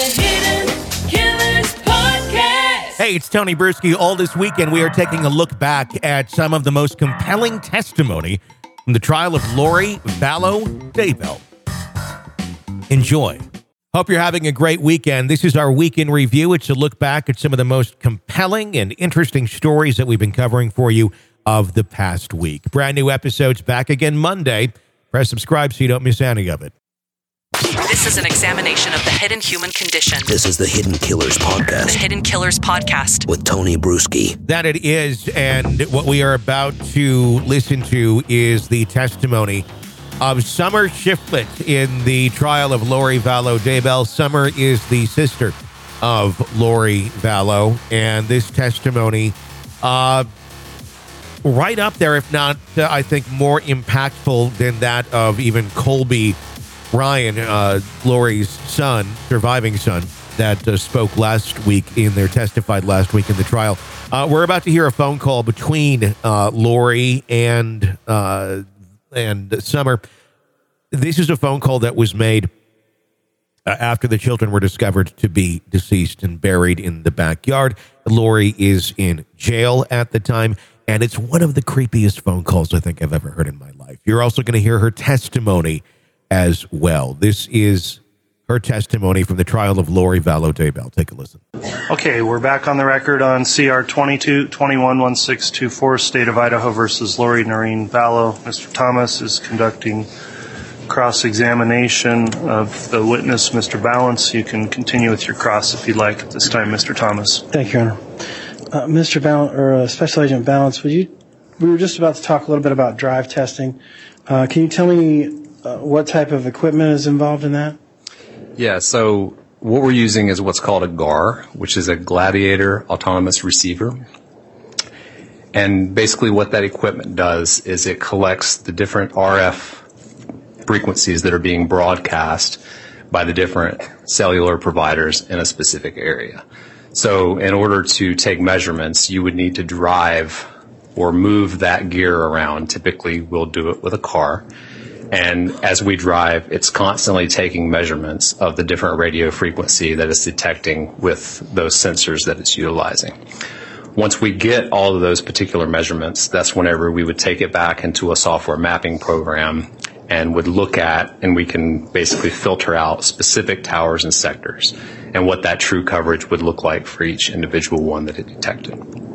Hey, it's Tony Bruschi. All this weekend, we are taking a look back at some of the most compelling testimony from the trial of Lori Vallow Daybell. Enjoy. Hope you're having a great weekend. This is our week in review. It's a look back at some of the most compelling and interesting stories that we've been covering for you of the past week. Brand new episodes back again Monday. Press subscribe so you don't miss any of it. This is an examination of the hidden human condition. This is the Hidden Killers Podcast. The Hidden Killers Podcast. With Tony Bruschi. That it is, and what we are about to listen to is the testimony of Summer Shiflett in the trial of Lori Vallow Daybell. Summer is the sister of Lori Vallow, and this testimony, right up there, if not, I think, more impactful than that of even Colby Ryan, Lori's son, surviving son, that testified last week in the trial. We're about to hear a phone call between Lori and Summer. This is a phone call that was made after the children were discovered to be deceased and buried in the backyard. Lori is in jail at the time, and it's one of the creepiest phone calls I think I've ever heard in my life. You're also going to hear her testimony as well. This is her testimony from the trial of Lori Vallow Daybell. Take a listen. Okay, we're back on the record on CR 22-21-1624, State of Idaho versus Lori Noreen Vallow. Mr. Thomas is conducting cross-examination of the witness, Mr. Balance. You can continue with your cross if you'd like at this time, Mr. Thomas. Thank you, Your Honor. Mr. Balance, or Special Agent Balance, we were just about to talk a little bit about drive testing. Can you tell me what type of equipment is involved in that? Yeah, so what we're using is what's called a GAR, which is a Gladiator Autonomous Receiver. And basically what that equipment does is it collects the different RF frequencies that are being broadcast by the different cellular providers in a specific area. So in order to take measurements, you would need to drive or move that gear around. Typically, we'll do it with a car. And as we drive, it's constantly taking measurements of the different radio frequency that it's detecting with those sensors that it's utilizing. Once we get all of those particular measurements, that's whenever we would take it back into a software mapping program and would look at, and we can basically filter out specific towers and sectors and what that true coverage would look like for each individual one that it detected.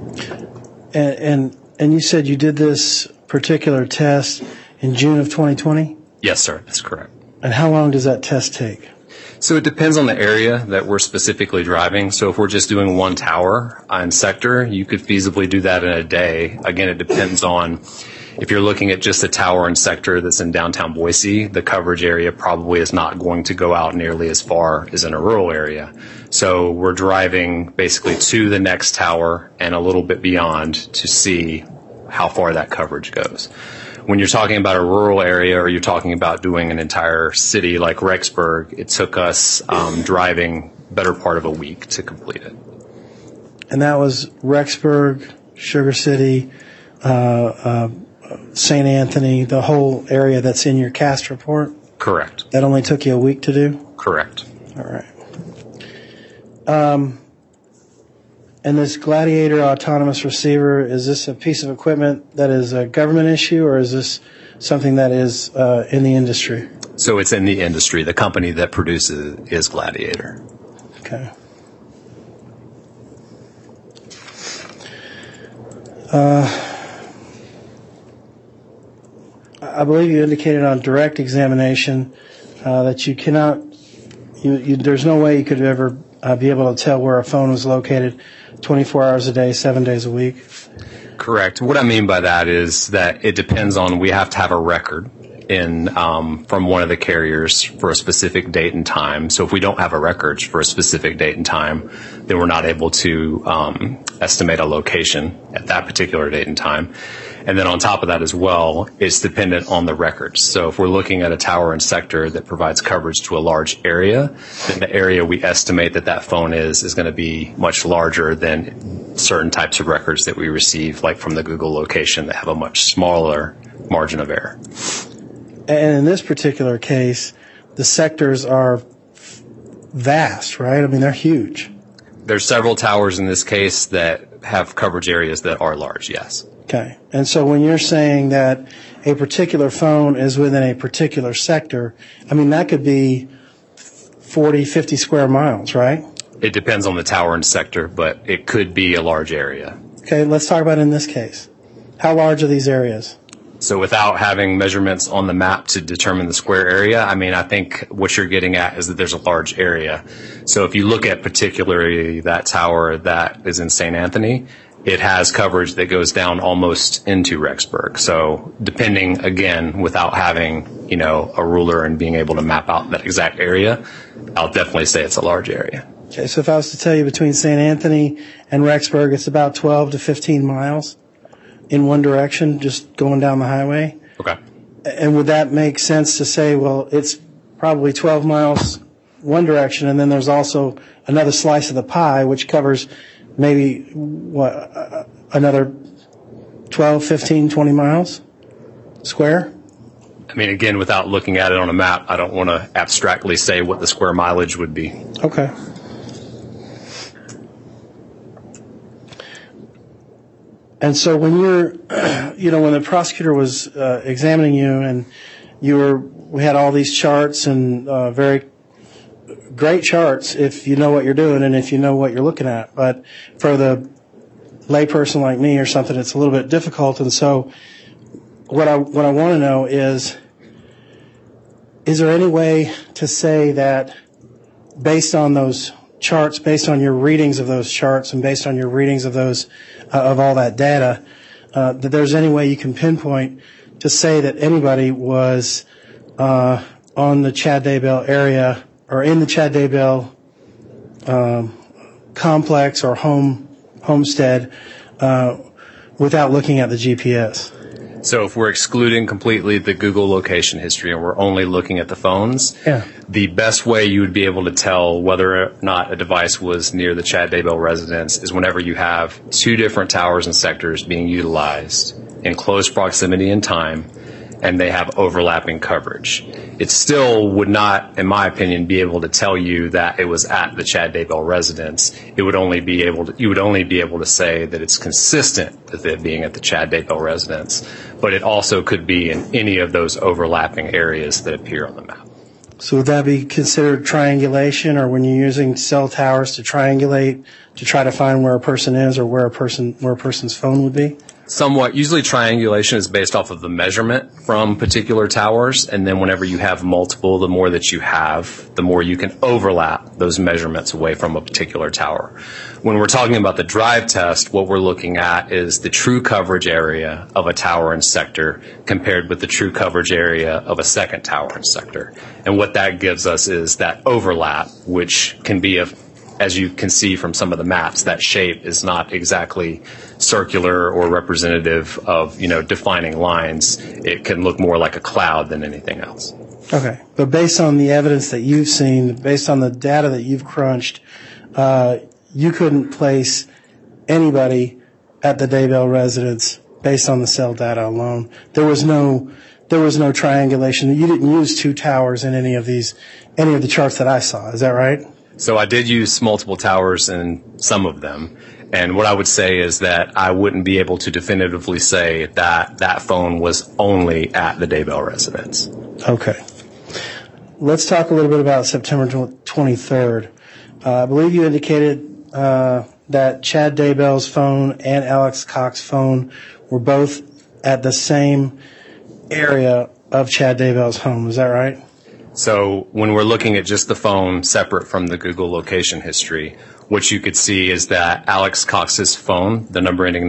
And you said you did this particular test in June of 2020? Yes, sir. That's correct. And how long does that test take? So it depends on the area that we're specifically driving. So if we're just doing one tower and sector, you could feasibly do that in a day. Again, it depends on if you're looking at just a tower and sector that's in downtown Boise, the coverage area probably is not going to go out nearly as far as in a rural area. So we're driving basically to the next tower and a little bit beyond to see how far that coverage goes. When you're talking about a rural area or you're talking about doing an entire city like Rexburg, it took us driving better part of a week to complete it. And that was Rexburg, Sugar City, St. Anthony, the whole area that's in your CAST report? Correct. That only took you a week to do? Correct. All right. And this Gladiator Autonomous Receiver, is this a piece of equipment that is a government issue, or is this something that is in the industry? So it's in the industry. The company that produces is Gladiator. Okay. I believe you indicated on direct examination that you cannot, there's no way you could ever be able to tell where a phone was located 24 hours a day, 7 days a week. Correct. What I mean by that is that it depends on, we have to have a record in from one of the carriers for a specific date and time. So if we don't have a record for a specific date and time, then we're not able to estimate a location at that particular date and time. And then on top of that as well, it's dependent on the records. So if we're looking at a tower and sector that provides coverage to a large area, then the area we estimate that that phone is going to be much larger than certain types of records that we receive, like from the Google location, that have a much smaller margin of error. And in this particular case, the sectors are vast, right? I mean, they're huge. There's several towers in this case that have coverage areas that are large, yes. Okay. And so when you're saying that a particular phone is within a particular sector, I mean, that could be 40, 50 square miles, right? It depends on the tower and sector, but it could be a large area. Okay, let's talk about in this case. How large are these areas? So without having measurements on the map to determine the square area, I mean, I think what you're getting at is that there's a large area. So if you look at particularly that tower that is in St. Anthony, it has coverage that goes down almost into Rexburg. So depending, again, without having, a ruler and being able to map out that exact area, I'll definitely say it's a large area. Okay, so if I was to tell you between St. Anthony and Rexburg, it's about 12 to 15 miles in one direction, just going down the highway. Okay. And would that make sense to say, well, it's probably 12 miles one direction, and then there's also another slice of the pie, which covers maybe, another 12, 15, 20 miles square? I mean, again, without looking at it on a map, I don't want to abstractly say what the square mileage would be. Okay. And so when you're, when the prosecutor was examining you and we had all these charts and very great charts if you know what you're doing and if you know what you're looking at. But for the layperson like me or something, it's a little bit difficult. And so what I want to know is there any way to say that based on those charts, based on your readings of those charts and based on your readings of those of all that data, that there's any way you can pinpoint to say that anybody was on the Chad Daybell area or in the Chad Daybell complex or homestead without looking at the GPS? So if we're excluding completely the Google location history and we're only looking at the phones, the best way you would be able to tell whether or not a device was near the Chad Daybell residence is whenever you have two different towers and sectors being utilized in close proximity in time and they have overlapping coverage. It still would not, in my opinion, be able to tell you that it was at the Chad Daybell residence. You would only be able to say that it's consistent with it being at the Chad Daybell residence, but it also could be in any of those overlapping areas that appear on the map. So would that be considered triangulation, or when you're using cell towers to triangulate to try to find where a person is or where a person's phone would be? Somewhat. Usually triangulation is based off of the measurement from particular towers, and then whenever you have multiple, the more that you have, the more you can overlap those measurements away from a particular tower. When we're talking about the drive test, what we're looking at is the true coverage area of a tower and sector compared with the true coverage area of a second tower and sector. And what that gives us is that overlap, which can be as you can see from some of the maps, that shape is not exactly circular or representative of, defining lines. It can look more like a cloud than anything else. Okay. But based on the evidence that you've seen, based on the data that you've crunched, you couldn't place anybody at the Daybell residence based on the cell data alone. There was no triangulation. You didn't use two towers in any of the charts that I saw. Is that right? So I did use multiple towers in some of them. And what I would say is that I wouldn't be able to definitively say that that phone was only at the Daybell residence. Okay. Let's talk a little bit about September 23rd. I believe you indicated that Chad Daybell's phone and Alex Cox's phone were both at the same area of Chad Daybell's home. Is that right? So when we're looking at just the phone separate from the Google location history, what you could see is that Alex Cox's phone, the number ending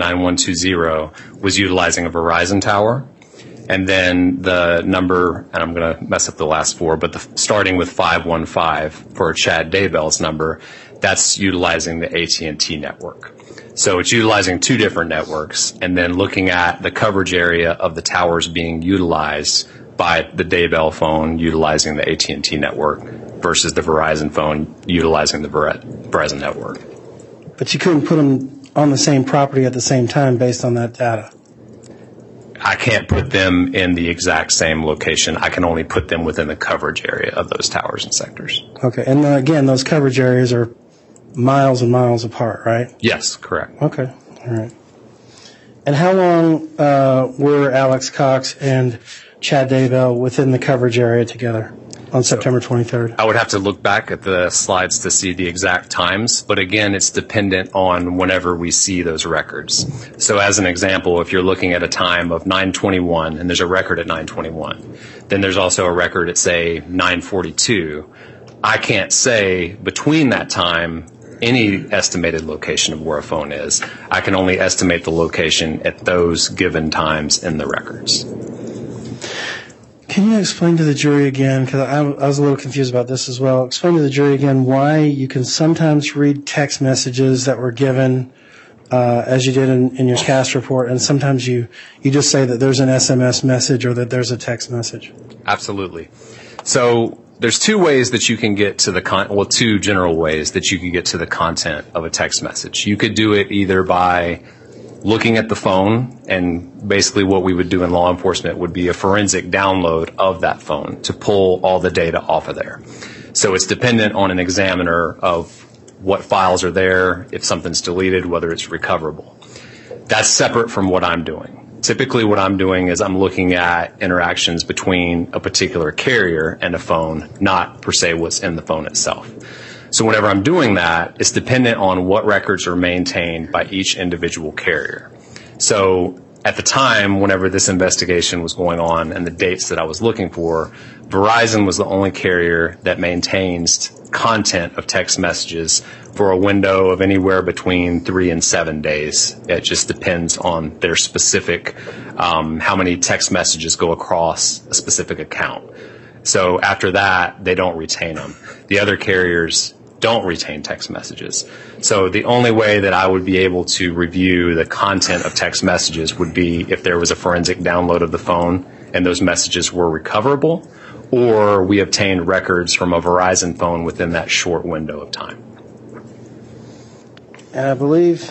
9120, was utilizing a Verizon tower. And then the number, and I'm going to mess up the last four, but starting with 515 for Chad Daybell's number, that's utilizing the AT&T network. So it's utilizing two different networks, and then looking at the coverage area of the towers being utilized by the Daybell phone utilizing the AT&T network versus the Verizon phone utilizing the Verizon network. But you couldn't put them on the same property at the same time based on that data. I can't put them in the exact same location. I can only put them within the coverage area of those towers and sectors. Okay. And again, those coverage areas are miles and miles apart, right? Yes, correct. Okay. All right. And how long were Alex Cox and Chad Daybell within the coverage area together on September 23rd? I would have to look back at the slides to see the exact times, but again, it's dependent on whenever we see those records. So as an example, if you're looking at a time of 9:21 and there's a record at 9:21, then there's also a record at, say, 9:42, I can't say between that time any estimated location of where a phone is. I can only estimate the location at those given times in the records. Can you explain to the jury again, because I was a little confused about this as well, explain to the jury again why you can sometimes read text messages that were given as you did in your CAST report, and sometimes you just say that there's an SMS message or that there's a text message? Absolutely. So there's two ways that you can get to two general ways that you can get to the content of a text message. You could do it either by looking at the phone, and basically what we would do in law enforcement would be a forensic download of that phone to pull all the data off of there. So it's dependent on an examiner of what files are there, if something's deleted, whether it's recoverable. That's separate from what I'm doing. Typically what I'm doing is I'm looking at interactions between a particular carrier and a phone, not per se what's in the phone itself. So whenever I'm doing that, it's dependent on what records are maintained by each individual carrier. So at the time, whenever this investigation was going on and the dates that I was looking for, Verizon was the only carrier that maintains content of text messages for a window of anywhere between 3 and 7 days. It just depends on their specific, how many text messages go across a specific account. So after that, they don't retain them. The other carriers don't retain text messages. So the only way that I would be able to review the content of text messages would be if there was a forensic download of the phone and those messages were recoverable, or we obtained records from a Verizon phone within that short window of time. And I believe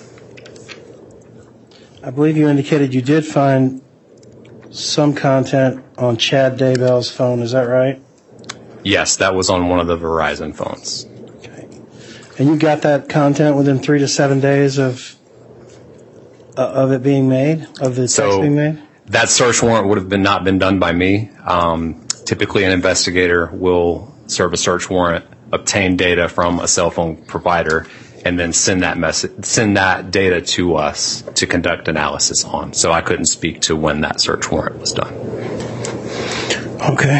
you indicated you did find some content on Chad Daybell's phone. Is that right? Yes, that was on one of the Verizon phones. Okay. And you got that content within 3 to 7 days of it being made, of the text being made? That search warrant would have not been done by me. Typically, an investigator will serve a search warrant, obtain data from a cell phone provider, and then send that data to us to conduct analysis on. So I couldn't speak to when that search warrant was done. Okay.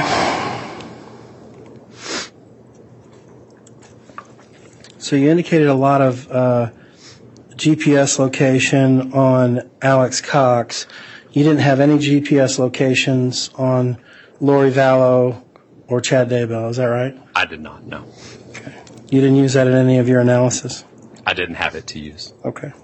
So you indicated a lot of GPS location on Alex Cox. You didn't have any GPS locations on Lori Vallow or Chad Daybell, is that right? I did not, no. Okay. You didn't use that in any of your analysis? I didn't have it to use. Okay.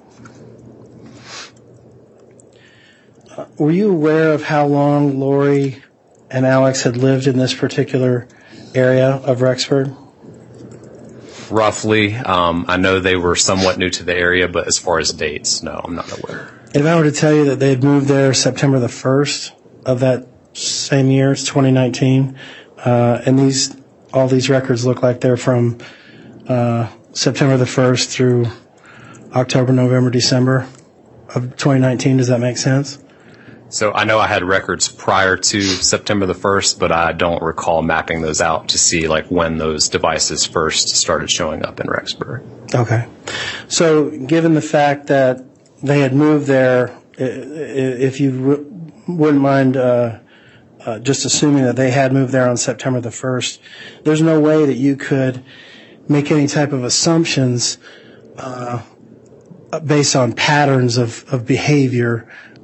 Were you aware of how long Lori and Alex had lived in this particular area of Rexford? Roughly. I know they were somewhat new to the area, but as far as dates, no, I'm not aware. If I were to tell you that they had moved there September the 1st of that same year, it's 2019, and all these records look like they're from September the 1st through October, November, December of 2019. Does that make sense? So I know I had records prior to September the 1st, but I don't recall mapping those out to see like when those devices first started showing up in Rexburg. Okay. So given the fact that they had moved there, if you wouldn't mind just assuming that they had moved there on September the 1st, there's no way that you could make any type of assumptions based on patterns of behavior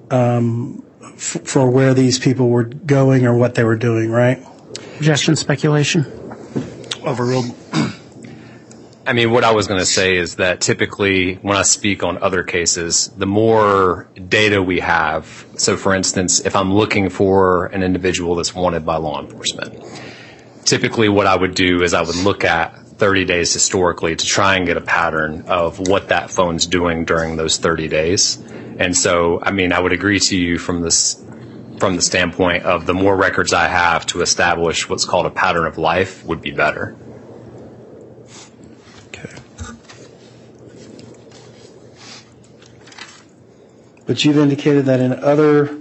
for where these people were going or what they were doing, right? Suggestion, speculation. Overruled. I mean, what I was going to say is that typically when I speak on other cases, the more data we have, so for instance, if I'm looking for an individual that's wanted by law enforcement, typically what I would do is I would look at 30 days historically to try and get a pattern of what that phone's doing during those 30 days. And so, I mean, I would agree to you from the standpoint of the more records I have to establish what's called a pattern of life would be better. Okay. But you've indicated that in other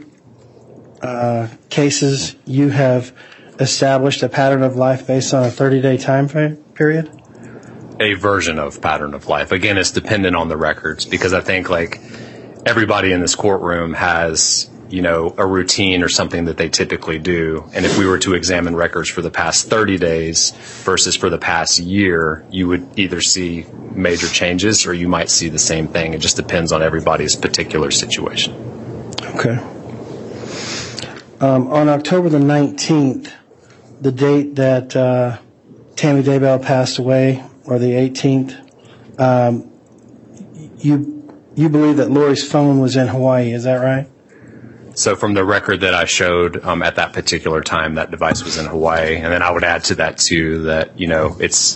cases you have established a pattern of life based on a 30-day time period? A version of pattern of life. Again, it's dependent on the records, because I think like everybody in this courtroom has, a routine or something that they typically do. And if we were to examine records for the past 30 days versus for the past year, you would either see major changes or you might see the same thing. It just depends on everybody's particular situation. Okay. On October the 19th, the date that Tammy Daybell passed away, or the 18th, you believe that Lori's phone was in Hawaii, is that right? So from the record that I showed at that particular time, that device was in Hawaii. And then I would add to that, too, that, it's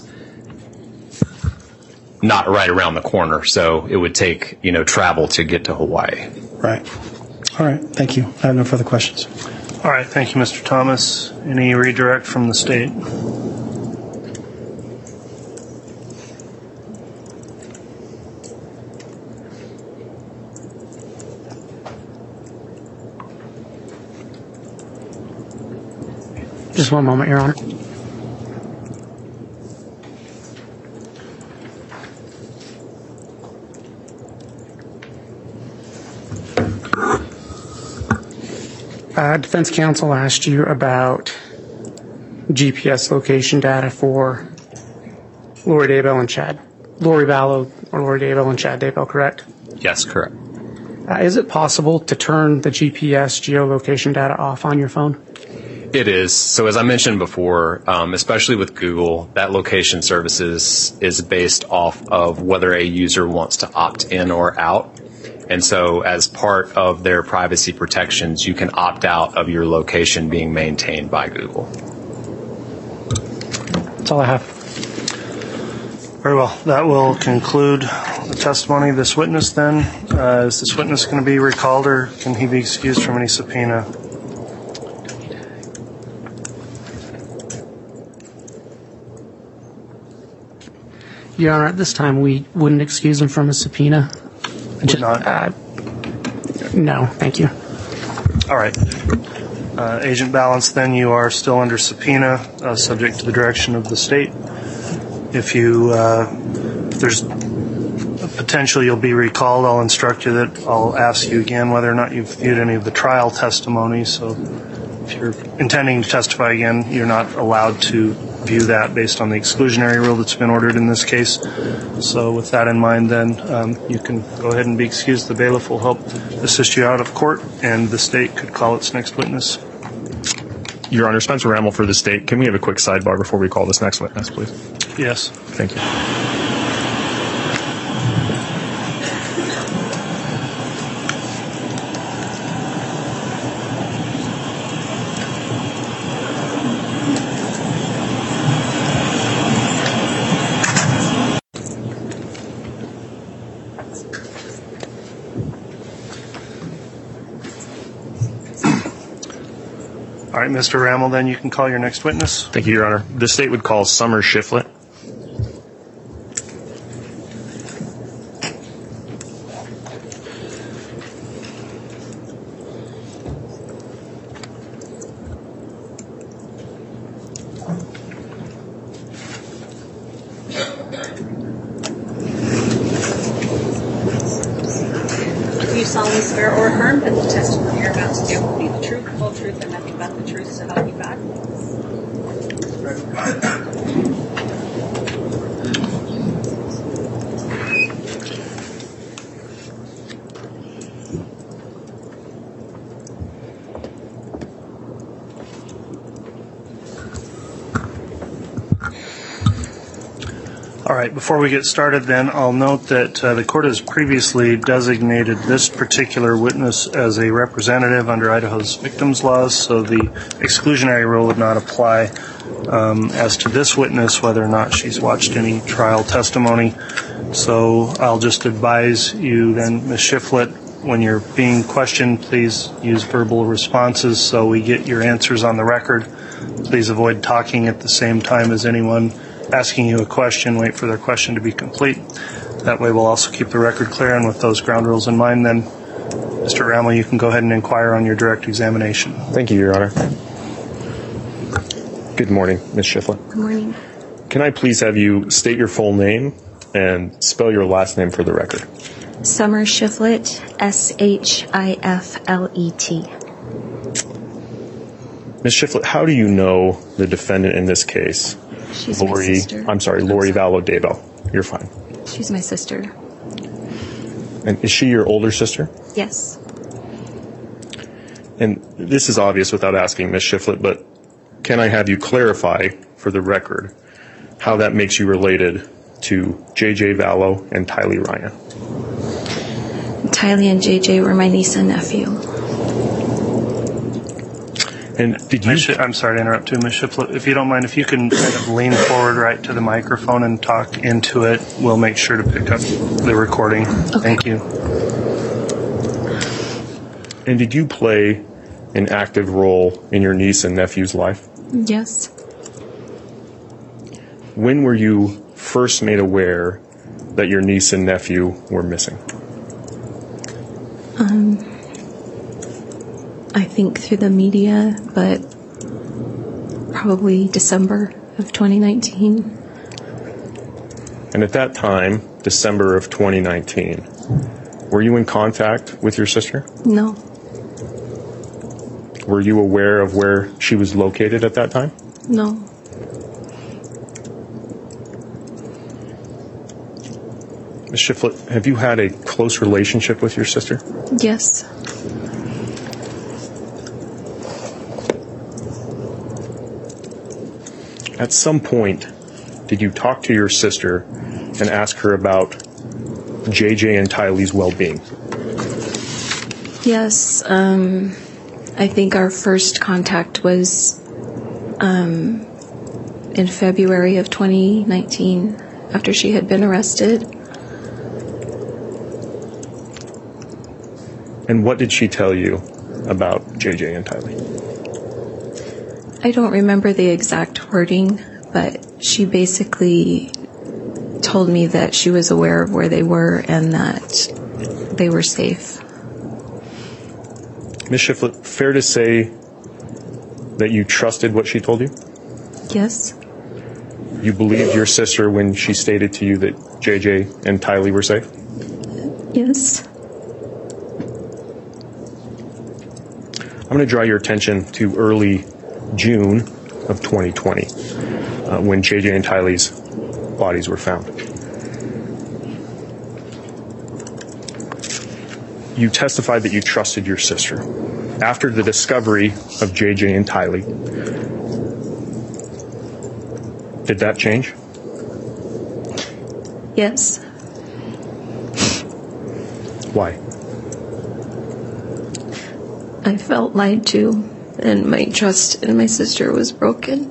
not right around the corner. So it would take, travel to get to Hawaii. Right. All right. Thank you. I have no further questions. All right. Thank you, Mr. Thomas. Any redirect from the state? Just one moment, Your Honor. Defense counsel asked you about GPS location data for Lori Daybell and Chad. Lori Vallow or Lori Daybell and Chad Daybell, correct? Yes, correct. Is it possible to turn the GPS geolocation data off on your phone? It is. So as I mentioned before, especially with Google, that location services is based off of whether a user wants to opt in or out. And so as part of their privacy protections, you can opt out of your location being maintained by Google. That's all I have. Very well. That will conclude the testimony of this witness then. Is this witness going to be recalled, or can he be excused from any subpoena? Your Honor, at this time, we wouldn't excuse him from a subpoena. Would not? No, thank you. All right. Agent Balance, then you are still under subpoena, subject to the direction of the state. If there's a potential you'll be recalled, I'll instruct you that I'll ask you again whether or not you've viewed any of the trial testimony. So if you're intending to testify again, you're not allowed to view that based on the exclusionary rule that's been ordered in this case. So with that in mind, then you can go ahead and be excused. The bailiff will help assist you out of court, and the state could call its next witness. Your Honor, Spencer Ramel for the state. Can we have a quick sidebar before we call this next witness, please? Yes. Thank you. All right, Mr. Ramel, then you can call your next witness. Thank you, Your Honor. The state would call Summer Shiflett. Do you solemnly swear or affirm that the testimony you're about to give will be the truth, the whole truth, and nothing but the truth, so help you God? All right, before we get started then, I'll note that the court has previously designated this particular witness as a representative under Idaho's victims laws, so the exclusionary rule would not apply as to this witness, whether or not she's watched any trial testimony. So I'll just advise you then, Ms. Shiflett, when you're being questioned, please use verbal responses so we get your answers on the record. Please avoid talking at the same time as anyone asking you a question. Wait for their question to be complete. That way we'll also keep the record clear, and with those ground rules in mind, then, Mr. Rammel, you can go ahead and inquire on your direct examination. Thank you, Your Honor. Good morning, Ms. Shiflett. Good morning. Can I please have you state your full name and spell your last name for the record? Summer Shiflett, Shiflet. Ms. Shiflett, how do you know the defendant in this case? She's my sister. Lori Vallow Daybell. You're fine. She's my sister. And is she your older sister? Yes. And this is obvious without asking, Ms. Shiflett, but can I have you clarify for the record how that makes you related to J.J. Vallow and Tylee Ryan? Tylee and J.J. were my niece and nephew. And did you... I'm sorry to interrupt too, Ms. Shiflett. If you don't mind, if you can kind of lean forward right to the microphone and talk into it, we'll make sure to pick up the recording. Okay. Thank you. And did you play an active role in your niece and nephew's life? Yes. When were you first made aware that your niece and nephew were missing? I think through the media, but probably December of 2019. And at that time, December of 2019, were you in contact with your sister? No. Were you aware of where she was located at that time? No. Ms. Shiflett, have you had a close relationship with your sister? Yes. At some point, did you talk to your sister and ask her about JJ and Tylee's well-being? Yes. I think our first contact was in February of 2019 after she had been arrested. And what did she tell you about JJ and Tylee? I don't remember the exact wording, but she basically told me that she was aware of where they were and that they were safe. Ms. Shiflett, fair to say that you trusted what she told you? Yes. You believed your sister when she stated to you that JJ and Tylee were safe? Yes. I'm going to draw your attention to early June of 2020, when JJ and Tylee's bodies were found. You testified that you trusted your sister. After the discovery of JJ and Tylee, did that change? Yes. Why? I felt lied to, and my trust in my sister was broken.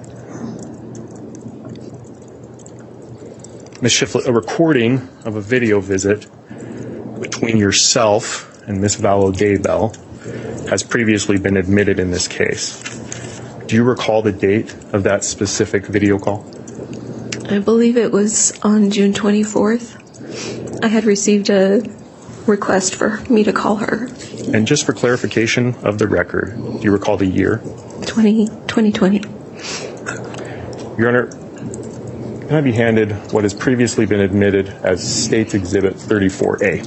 Ms. Shiflett, a recording of a video visit between yourself and Ms. Vallow Daybell has previously been admitted in this case. Do you recall the date of that specific video call? I believe it was on June 24th. I had received a request for me to call her. And just for clarification of the record, do you recall the year? 2020. Your Honor, can I be handed what has previously been admitted as State's Exhibit 34A?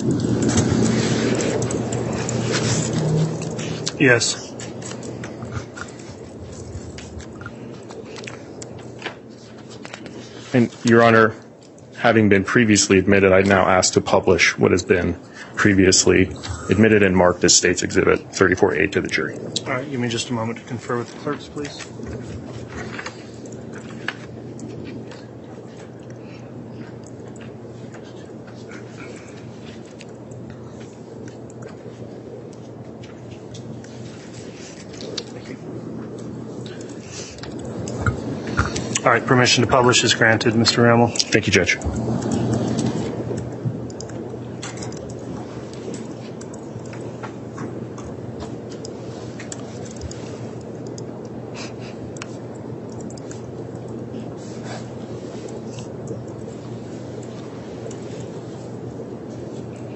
Yes. And, Your Honor, having been previously admitted, I now ask to publish what has been previously admitted and marked as State's Exhibit 34A to the jury. All right, give me just a moment to confer with the clerks, please. All right, permission to publish is granted, Mr. Rammel. Thank you, Judge.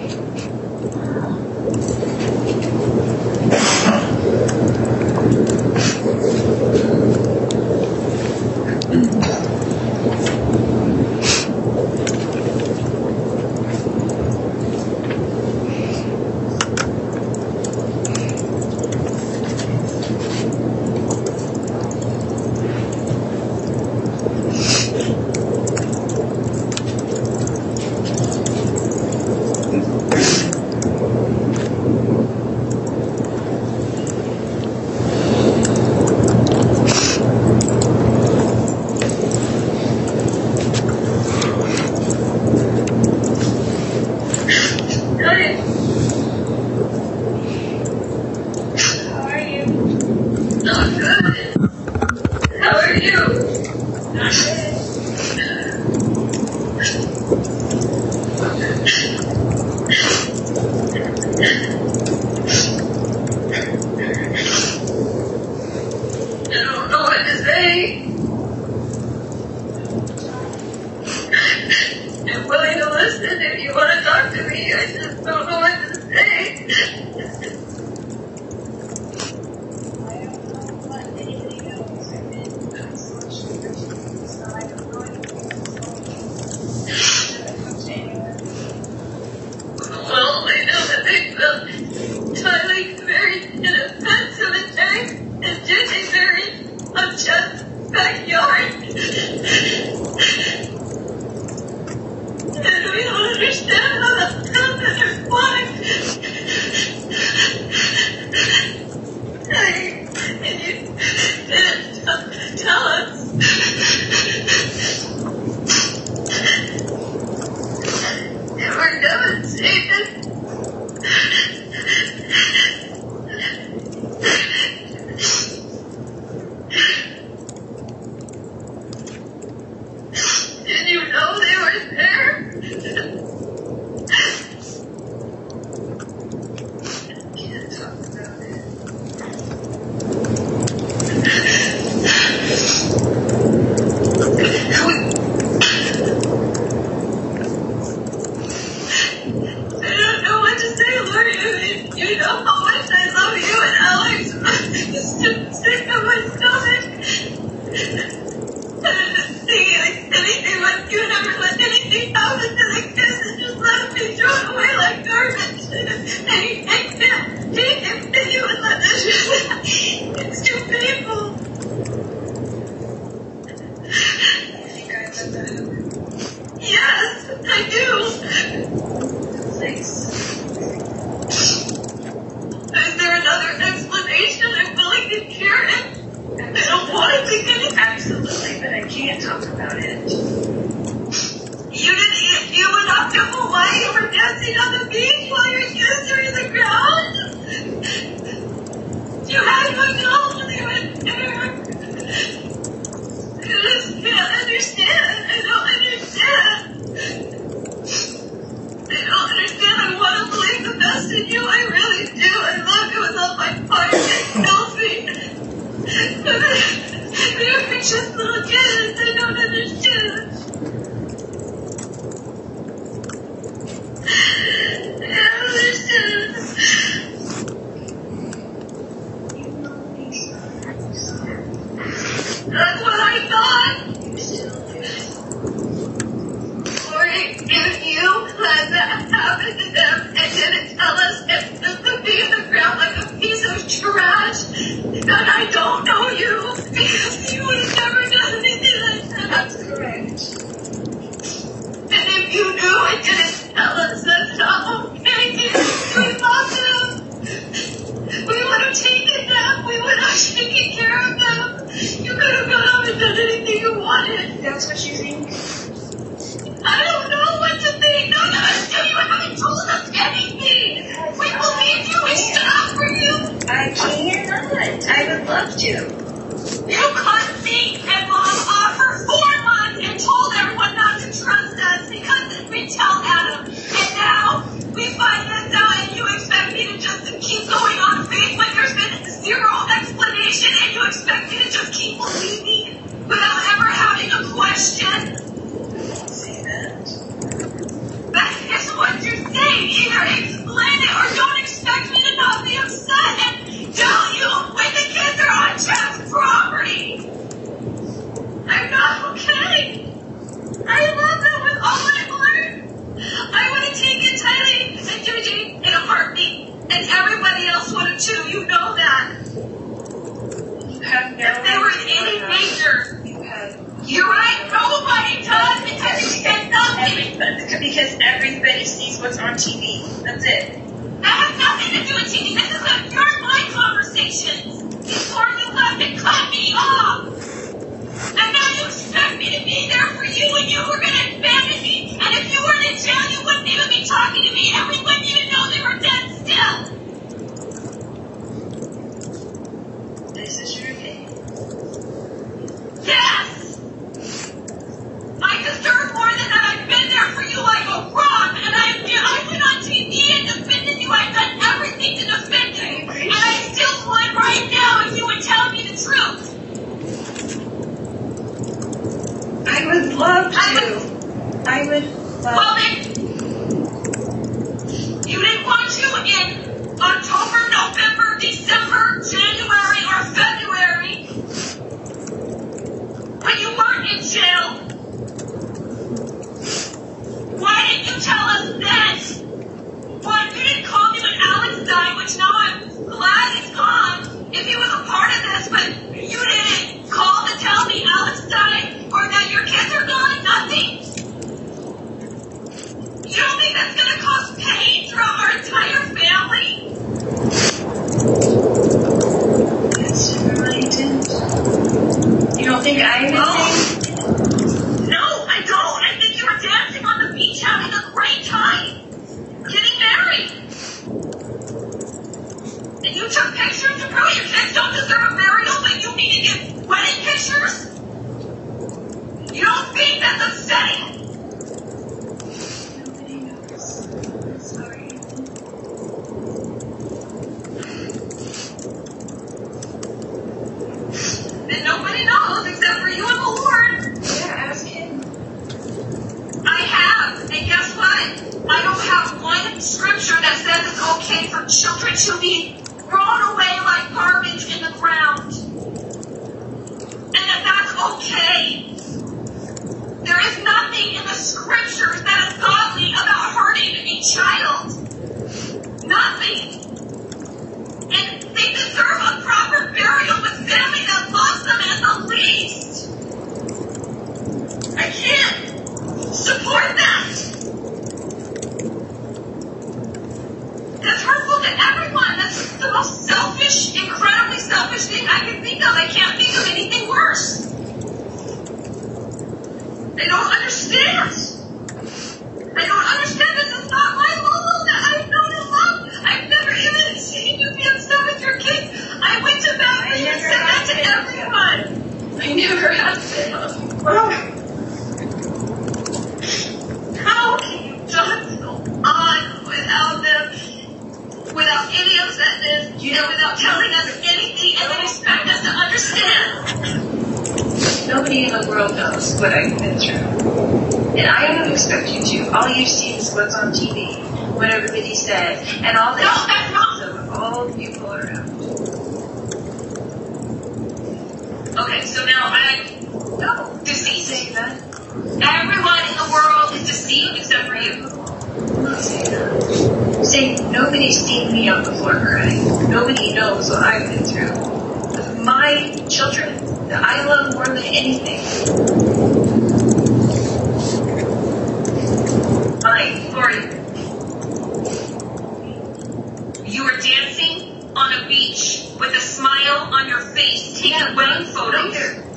That is what you're saying. Either because everybody sees what's on TV. That's it. That has nothing to do with TV. This is your and my conversations. Before you left and cut me off. And now you expect me to be there for you when you were going to abandon me. And if you weren't in jail, you wouldn't even be talking to me. And we wouldn't even know they were dead still. This is your opinion. Yes! I deserve more than that. I've been there for you like a rock. And I've been on TV and defended you. I've done everything to defend you. And I still would right now if you would tell me the truth. I would love to. I would love Well, then, you didn't want to in October, November, December, January, or February when you weren't in jail. Why didn't you tell us then? Why you didn't call me when Alex died, which now I'm glad he's gone, if he was a part of this, but you didn't call to tell me Alex died or that your kids are gone? Nothing? You don't think that's going to cause pain throughout our entire family? Yes, you really did. You don't think I would No, I don't. I think you were dancing on the beach having a great time. Getting married. And you took pictures to prove your kids don't deserve a burial, but you need to get wedding pictures? You don't think that's upsetting? Nobody knows. I'm sorry. Then nobody knows except for you and the Lord. Yeah, ask him. I have. And guess what? I don't have one scripture that says it's okay for children to be thrown away like garbage in the ground. And that's okay. There is nothing in the scriptures that is godly about hurting a child. Nothing. And they deserve a proper burial with family that loves them at the least. I can't support that. That's hurtful to everyone. That's the most selfish, incredibly selfish thing I can think of. I can't think of anything worse. I don't understand. I don't understand. This is not my Lulu that I've known and loved. I've never even seen you be upset with your kids. I went to bed and you said that to everyone. I never have been. How can you just go on without them, without any upsetness, and without telling us anything, and then expect us to understand? Nobody in the world knows what I've been through. And I don't expect you to. All you've seen is what's on TV, what everybody said, and all the experiences of all the people around. Okay, so now No, deceased. say that. Everyone in the world is deceived except for you. Don't say that. Say nobody's seen me on the floor crying. Nobody knows what I've been through. My children that I love more than anything. Lori, you were dancing on a beach with a smile on your face, taking wedding photos.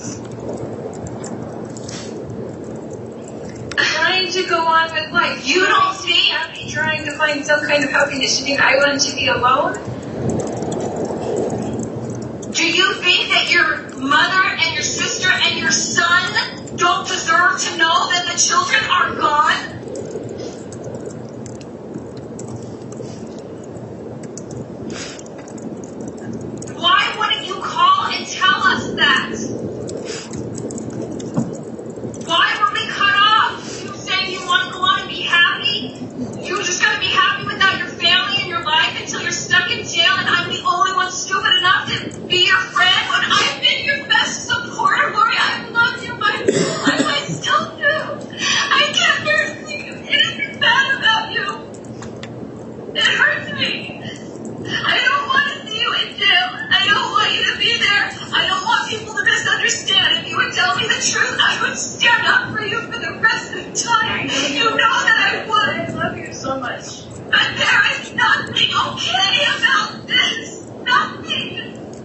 Trying to go on with life. You don't see? Happy, trying to find some kind of happiness. You think I want to be alone? Do you think that your mother and your sister and your son don't deserve to know that the children are gone? Why wouldn't you call and tell us that? Why were we cut off? You saying you want to go on and be happy? You're just going to be happy without your family and your life until you're stuck in jail and I'm the only one stupid enough to be your friend when I've been your best supporter, Lori. I've loved you my whole life. I still do. I can't bear seeing anything bad about you. It hurts me. I don't want to see you in jail. I don't want you to be there. I don't want people to misunderstand. If you would tell me the truth, I would stand up for you for the rest of the time. You know that I would. much. But there is nothing okay about this. Nothing.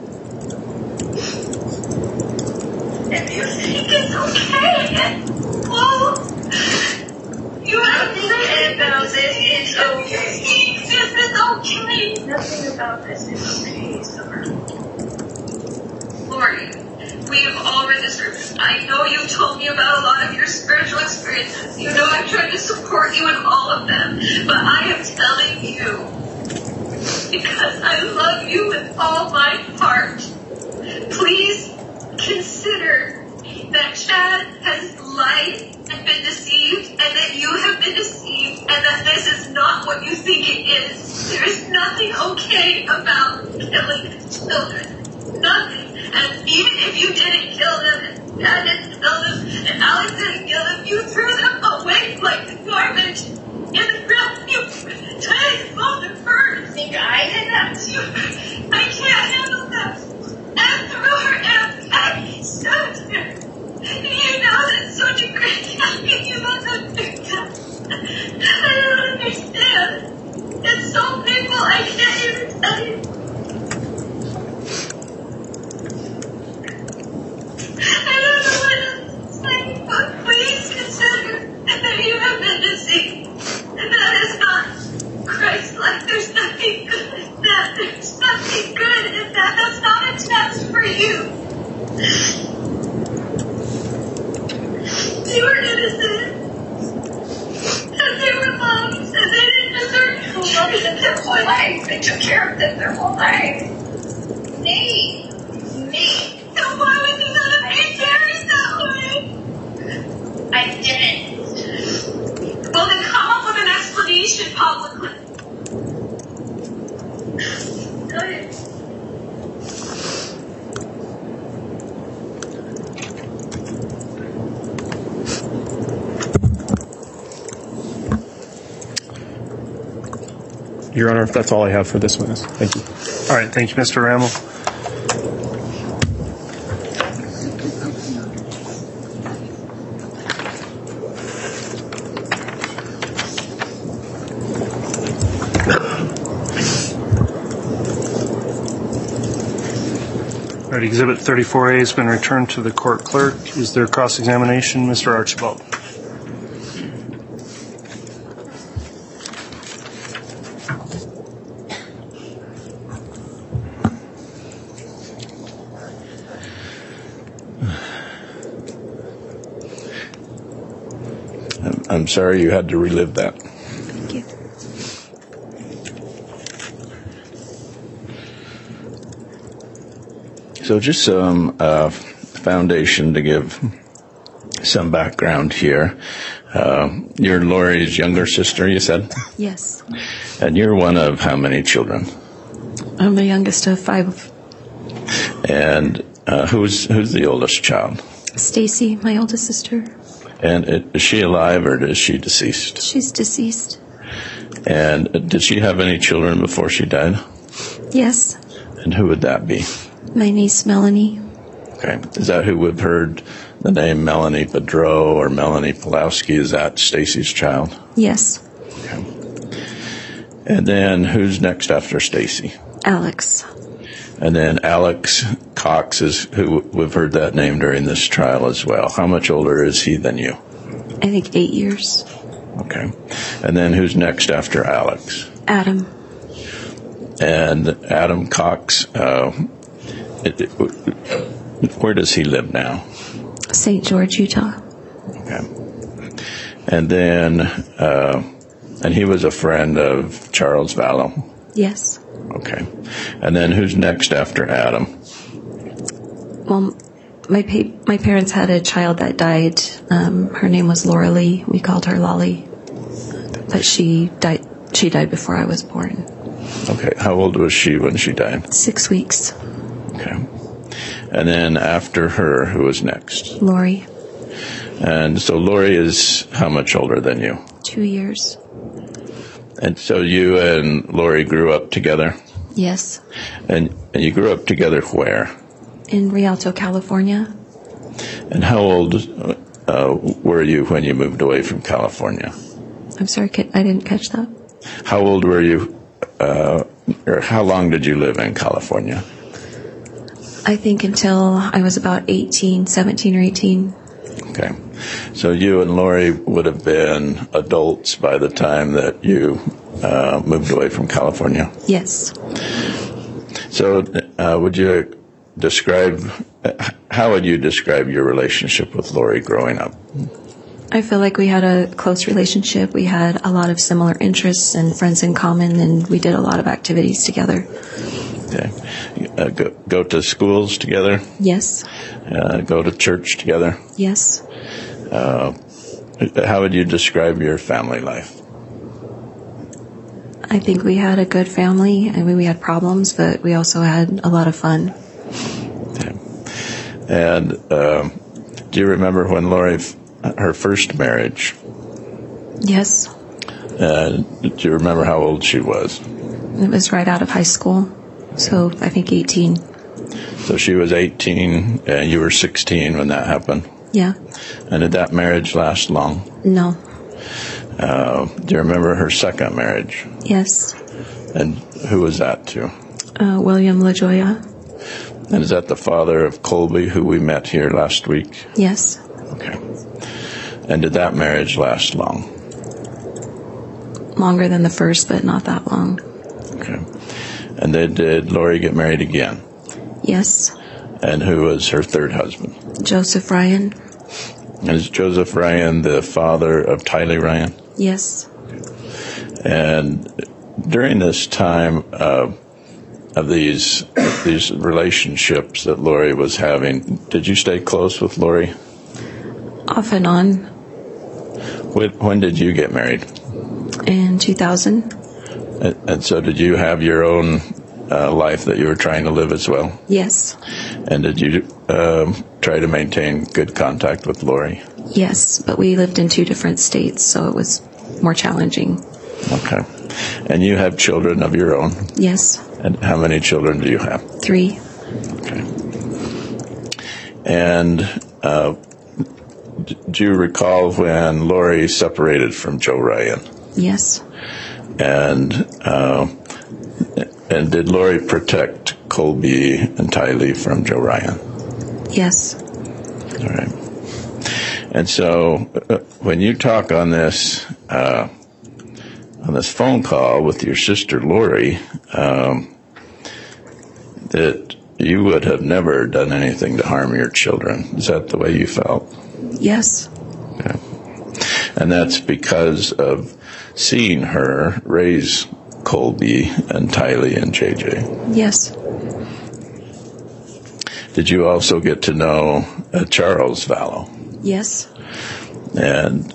If you think it's okay, well, you have to say about this is okay. This is okay. Nothing about this is okay, Summer. Lori, we have all read the scriptures. I know you told me about a lot of your spiritual experiences. You know I've tried to support you in all of them. But I am telling you, because I love you with all my heart, please consider that Chad has lied and been deceived, and that you have been deceived, and that this is not what you think it is. There is nothing okay about killing children. Nothing. And even if you didn't kill them, and Dad didn't kill them, and Alex didn't kill them, you threw them away like garbage in the ground. You tried both of her. You think I did that too? I can't handle that. And threw her in a bag. Shoved her. You know that such a great guy and you let them do that. I don't understand. It's so painful, I can't even tell you. I don't know what else to say, but please consider that you have been deceived. And that is not Christ-like. There's nothing good in that. There's nothing good in that. That's not a test for you. They were innocent. And they were loved. And they didn't deserve to be loved their whole life. They took care of them their whole life. Me. So why would you let me carry that way? I didn't. Well, then come up with an explanation publicly. Go ahead. Your Honor, that's all I have for this witness. Thank you. All right, thank you, Mr. Ramel. All right, Exhibit 34A has been returned to the court clerk. Is there cross-examination, Mr. Archibald? I'm sorry you had to relive that. Thank you. So just some foundation to give some background here. You're Lori's younger sister, you said? Yes. And you're one of how many children? I'm the youngest of 5. And who's the oldest child? Stacy, my oldest sister. And is she alive or is she deceased? She's deceased. And did she have any children before she died? Yes. And who would that be? My niece, Melanie. Okay. Is that who we've heard the name Melanie Pedro or Melanie Pulowski? Is that Stacy's child? Yes. Okay. And then who's next after Stacy? Alex. And then Alex Cox is who we've heard that name during this trial as well. How much older is he than you? I think 8 years. Okay. And then who's next after Alex? Adam. And Adam Cox, where does he live now? St. George, Utah. Okay. And then, and he was a friend of Charles Vallow? Yes. Okay. And then who's next after Adam? Well, my parents had a child that died. Her name was Laura Lee. We called her Lolly. But she died before I was born. Okay. How old was she when she died? 6 weeks. Okay. And then after her, who was next? Lori. And so Lori is how much older than you? 2 years. And so you and Lori grew up together? Yes. And you grew up together where? In Rialto, California. And how old were you when you moved away from California? I'm sorry, I didn't catch that. How old were you, or how long did you live in California? I think until I was about 17 or 18. Okay. So you and Lori would have been adults by the time that you moved away from California? Yes. So would you how would you describe your relationship with Lori growing up? I feel like we had a close relationship. We had a lot of similar interests and friends in common, and we did a lot of activities together. Okay. Go to schools together? Yes. Go to church together? Yes. How would you describe your family life? I think we had a good family. I mean, we had problems, but we also had a lot of fun. Okay. And do you remember when Lori, her first marriage? Yes. Do you remember how old she was? It was right out of high school, so I think 18. So she was 18, and you were 16 when that happened? Yeah. And did that marriage last long? No. Do you remember her second marriage? Yes. And who was that to? William LaJoya. And is that the father of Colby, who we met here last week? Yes. Okay. And did that marriage last long? Longer than the first, but not that long. Okay. And then did Lori get married again? Yes. And who was her third husband? Joseph Ryan. And is Joseph Ryan the father of Tylee Ryan? Yes. And during this time of these relationships that Lori was having, did you stay close with Lori? Off and on. When did you get married? In 2000. And so did you have your own life that you were trying to live as well? Yes. And did you try to maintain good contact with Lori? Yes, but we lived in 2 different states, so it was more challenging. Okay. And you have children of your own? Yes. And how many children do you have? 3. Okay. And do you recall when Lori separated from Joe Ryan? Yes. And did Lori protect Colby and Tylee from Joe Ryan? Yes. All right. And so when you talk on this phone call with your sister Lori, that you would have never done anything to harm your children. Is that the way you felt? Yes. Okay. And that's because of seeing her raise Colby and Tylee and JJ. Yes. Did you also get to know Charles Vallow? Yes. And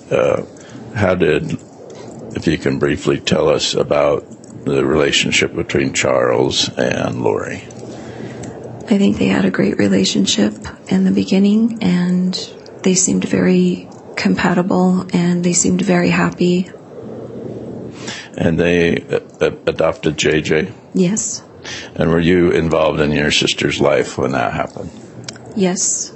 if you can briefly tell us about the relationship between Charles and Lori? I think they had a great relationship in the beginning, and they seemed very compatible, and they seemed very happy. And they adopted JJ? Yes. And were you involved in your sister's life when that happened? Yes.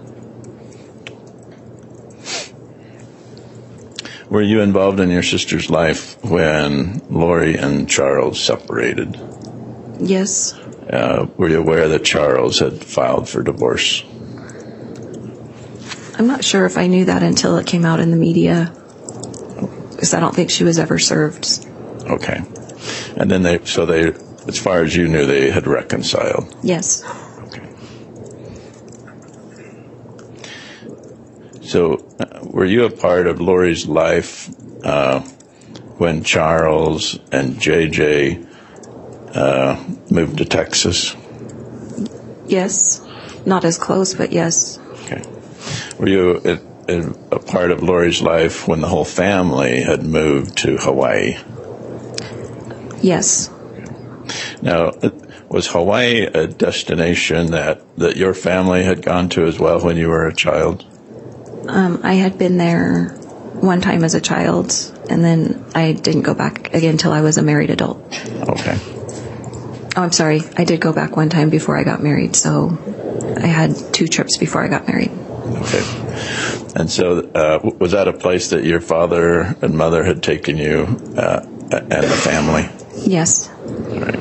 Were you involved in your sister's life when Lori and Charles separated? Yes. Were you aware that Charles had filed for divorce? I'm not sure if I knew that until it came out in the media, because I don't think she was ever served. Okay. And then they, as far as you knew, they had reconciled? Yes. Okay. So, were you a part of Lori's life when Charles and JJ moved to Texas? Yes. Not as close, but yes. Okay. Were you a part of Lori's life when the whole family had moved to Hawaii? Yes. Now, was Hawaii a destination that your family had gone to as well when you were a child? I had been there one time as a child, and then I didn't go back again until I was a married adult. Okay. Oh, I'm sorry. I did go back one time before I got married, so I had 2 trips before I got married. Okay. And so was that a place that your father and mother had taken you and the family? Yes. Right.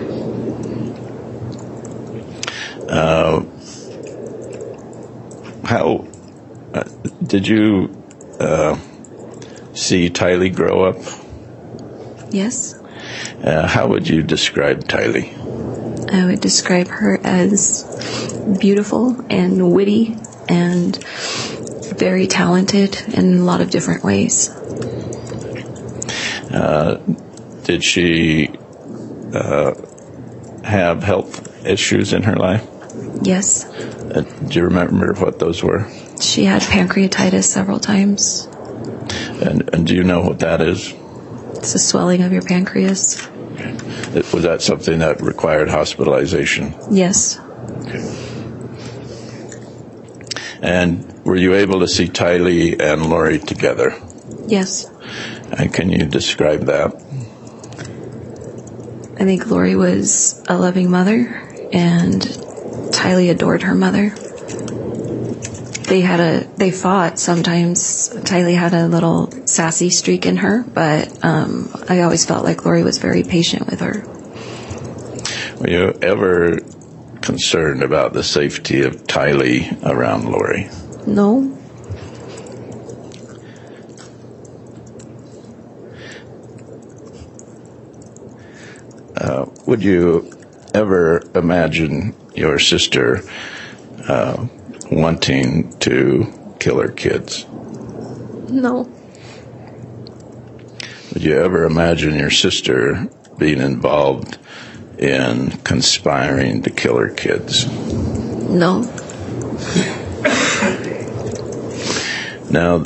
How did you see Tylee grow up? Yes. How would you describe Tylee? I would describe her as beautiful and witty and very talented in a lot of different ways. Did she have health issues in her life? Yes. Do you remember what those were? She had pancreatitis several times. And do you know what that is? It's a swelling of your pancreas. Was that something that required hospitalization? Yes. Okay. And were you able to see Tylee and Lori together? Yes. And can you describe that? I think Lori was a loving mother, and Tylee adored her mother. They fought sometimes. Tylee had a little sassy streak in her, but I always felt like Lori was very patient with her. Were you ever concerned about the safety of Tylee around Lori? No. Would you ever imagine your sister wanting to kill her kids? No. Would you ever imagine your sister being involved in conspiring to kill her kids? No. Now,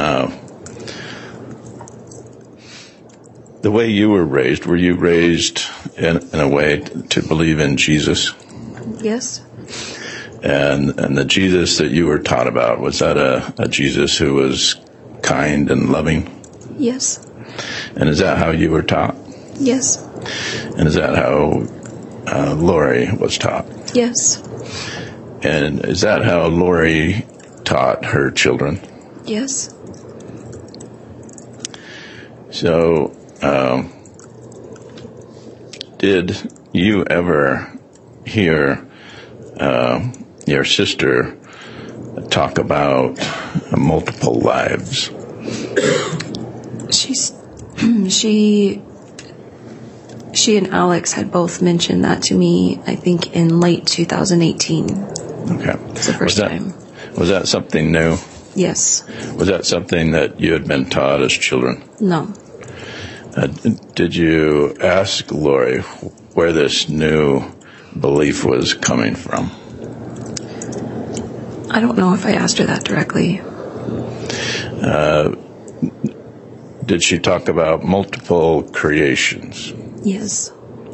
the way you were you raised in a way to believe in Jesus? Yes. And the Jesus that you were taught about, was that a Jesus who was kind and loving? Yes. And is that how you were taught? Yes. And is that how Lori was taught? Yes. And is that how Lori taught her children? Yes. So, did you ever hear your sister talk about multiple lives? She and Alex had both mentioned that to me, I think, in late 2018. Okay. It's the first time. Was that something new? Yes. Was that something that you had been taught as children? No. Did you ask Lori where this new belief was coming from? I don't know if I asked her that directly. Did she talk about multiple creations? Yes.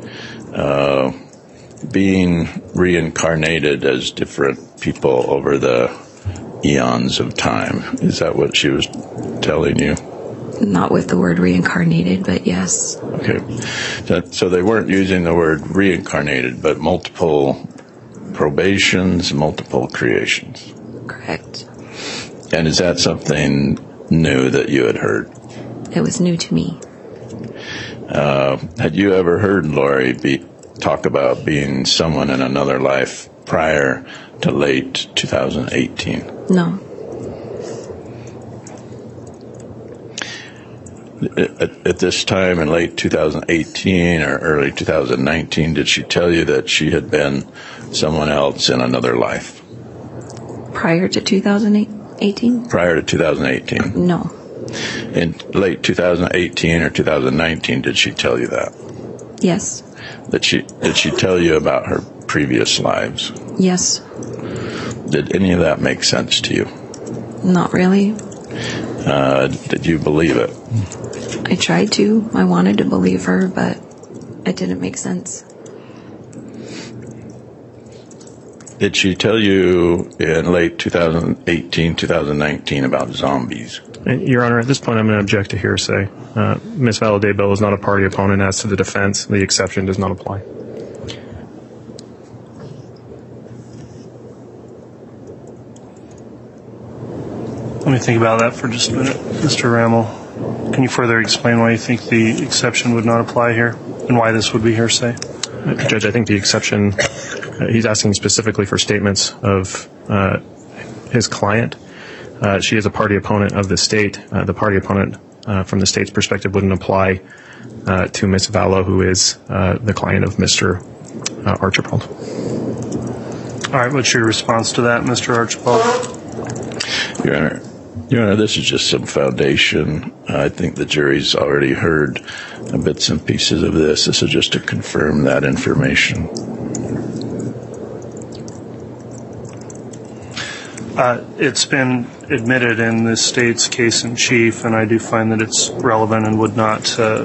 Being reincarnated as different people over the eons of time. Is that what she was telling you? Not with the word reincarnated, but yes. Okay. So they weren't using the word reincarnated, but multiple probations, multiple creations. Correct. And is that something new that you had heard? It was new to me. Had you ever heard Lori talk about being someone in another life prior to late 2018? No. At this time in late 2018 or early 2019, did she tell you that she had been someone else in another life? Prior to 2018? Prior to 2018? No. In late 2018 or 2019, did she tell you that? Yes. Did she tell you about her previous lives? Yes. Did any of that make sense to you? Not really. Did you believe it? I tried to. I wanted to believe her, but it didn't make sense. Did she tell you in late 2018, 2019 about zombies? Your Honor, at this point I'm going to object to hearsay. Ms. Valadebel is not a party opponent as to the defense. The exception does not apply. Let me think about that for just a minute, Mr. Rammel. Can you further explain why you think the exception would not apply here and why this would be hearsay? Judge, I think the exception, he's asking specifically for statements of his client. She is a party opponent of the state. The party opponent, from the state's perspective, wouldn't apply to Ms. Vallow, who is the client of Mr. Archibald. All right, what's your response to that, Mr. Archibald? Your Honor, this is just some foundation. I think the jury's already heard bits and pieces of this. This is just to confirm that information. It's been admitted in the state's case in chief, and I do find that it's relevant and would not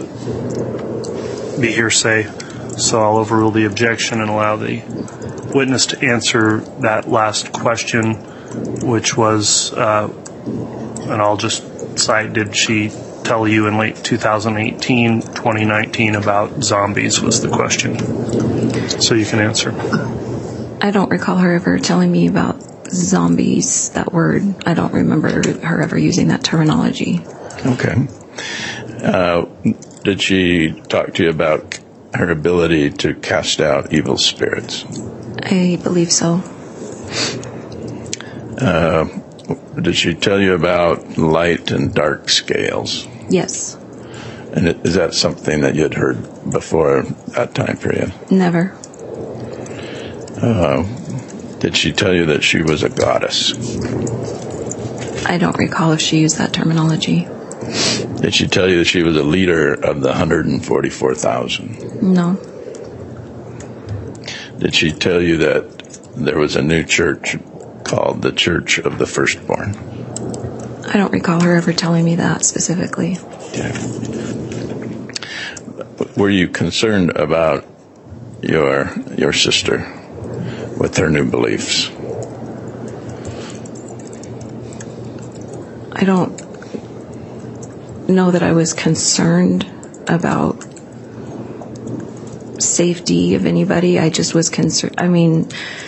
be hearsay. So I'll overrule the objection and allow the witness to answer that last question, which was, and I'll just cite, did she tell you in late 2018, 2019 about zombies was the question. So you can answer. I don't recall her ever telling me about zombies, that word. I don't remember her ever using that terminology. Okay. Did she talk to you about her ability to cast out evil spirits? I believe so. Did she tell you about light and dark scales? Yes. And is that something that you had heard before that time period? Never. Did she tell you that she was a goddess? I don't recall if she used that terminology. Did she tell you that she was a leader of the 144,000? No. Did she tell you that there was a new church called the Church of the Firstborn? I don't recall her ever telling me that specifically. Yeah. Were you concerned about your sister with her new beliefs? I don't know that I was concerned about safety of anybody. I just was concerned. I mean,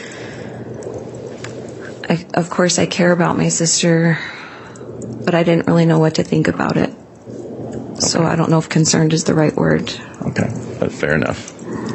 of course I care about my sister, but I didn't really know what to think about it. Okay. So I don't know if concerned is the right word. Okay, that's fair enough.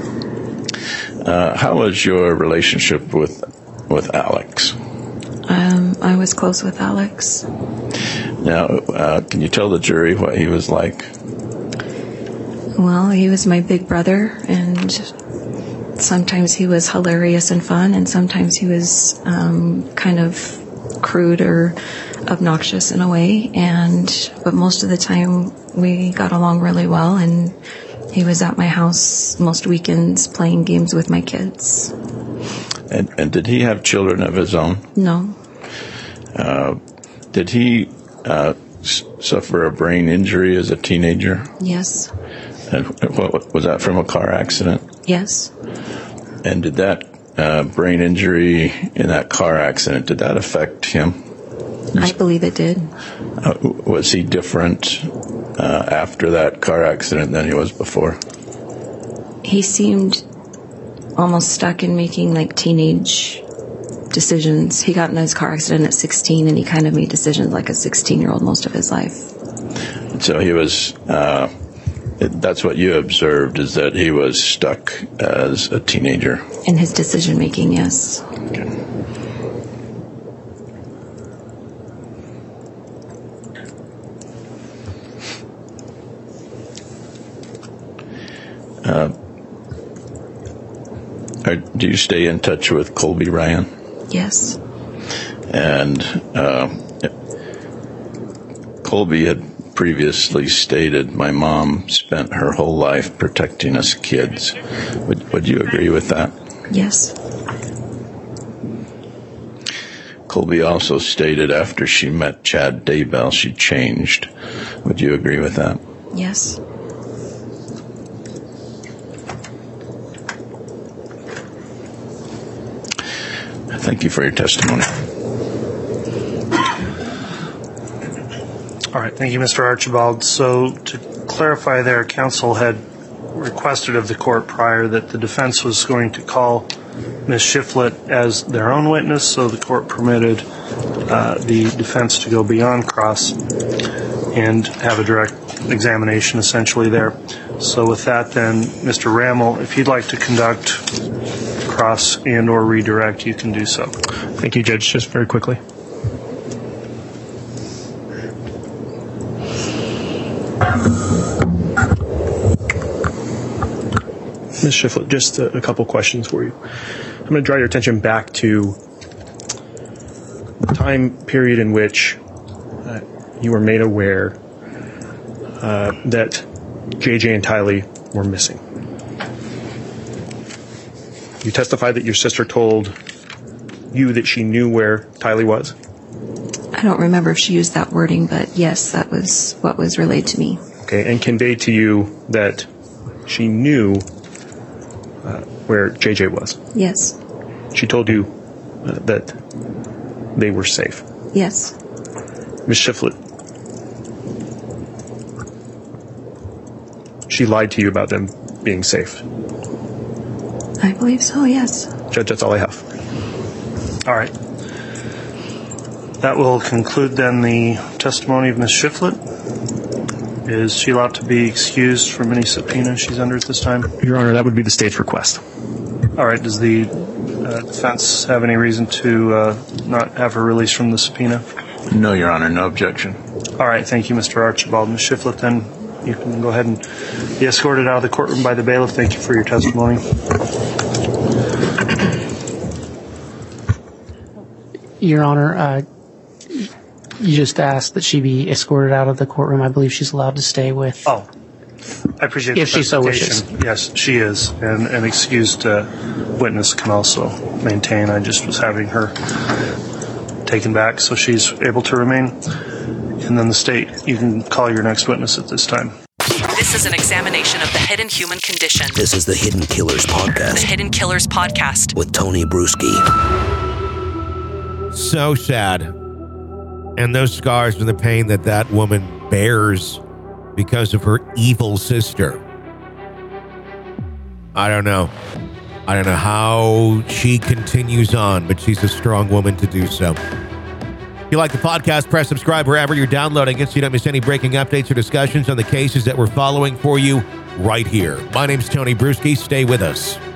How was your relationship with Alex? I was close with Alex. Now, can you tell the jury what he was like? Well, he was my big brother, and sometimes he was hilarious and fun, and sometimes he was kind of crude or obnoxious in a way. But most of the time we got along really well, and he was at my house most weekends playing games with my kids. And did he have children of his own? No. Did he suffer a brain injury as a teenager? Yes. And what was that, from a car accident? Yes. And did that brain injury in that car accident, did that affect him? I believe it did. Was he different after that car accident than he was before? He seemed almost stuck in making like teenage decisions. He got in his car accident at 16, and he kind of made decisions like a 16-year-old most of his life. So he was, that's what you observed, is that he was stuck as a teenager? In his decision making, yes. Okay. Do you stay in touch with Colby Ryan? Yes. And Colby had previously stated, my mom spent her whole life protecting us kids. Would you agree with that? Yes. Colby also stated after she met Chad Daybell, she changed. Would you agree with that? Yes. Thank you for your testimony. All right, thank you, Mr. Archibald. So to clarify there, counsel had requested of the court prior that the defense was going to call Ms. Shiflett as their own witness, so the court permitted the defense to go beyond cross. and have a direct examination essentially there. So with that then, Mr. Rammel, if you'd like to conduct cross and or redirect, you can do so. Thank you, Judge. Just very quickly. Ms. Shiflett, just a couple questions for you. I'm going to draw your attention back to the time period in which you were made aware that JJ and Tylee were missing. You testified that your sister told you that she knew where Tylee was? I don't remember if she used that wording, but yes, that was what was relayed to me. Okay, and conveyed to you that she knew where JJ was? Yes. She told you that they were safe? Yes. Ms. Shiflett, she lied to you about them being safe? I believe so, yes. Judge, that's all I have. All right. That will conclude then the testimony of Ms. Shiflett. Is she allowed to be excused from any subpoena she's under at this time? Your Honor, that would be the state's request. All right. Does the defense have any reason to not have her released from the subpoena? No, Your Honor. No objection. All right. Thank you, Mr. Archibald. Ms. Shiflett, then you can go ahead and be escorted out of the courtroom by the bailiff. Thank you for your testimony. Your Honor, you just asked that she be escorted out of the courtroom. I believe she's allowed to stay with. Oh, I appreciate if she so wishes. Yes, she is, and an excused witness can also maintain. I just was having her taken back so she's able to remain. And then the state, you can call your next witness at this time. This is an examination of the hidden human condition. This is the Hidden Killers Podcast. The Hidden Killers Podcast. With Tony Bruschi. So sad. And those scars and the pain that that woman bears because of her evil sister. I don't know. I don't know how she continues on, but she's a strong woman to do so. If you like the podcast, press subscribe wherever you're downloading it so you don't miss any breaking updates or discussions on the cases that we're following for you right here. My name's Tony Bruschi. Stay with us.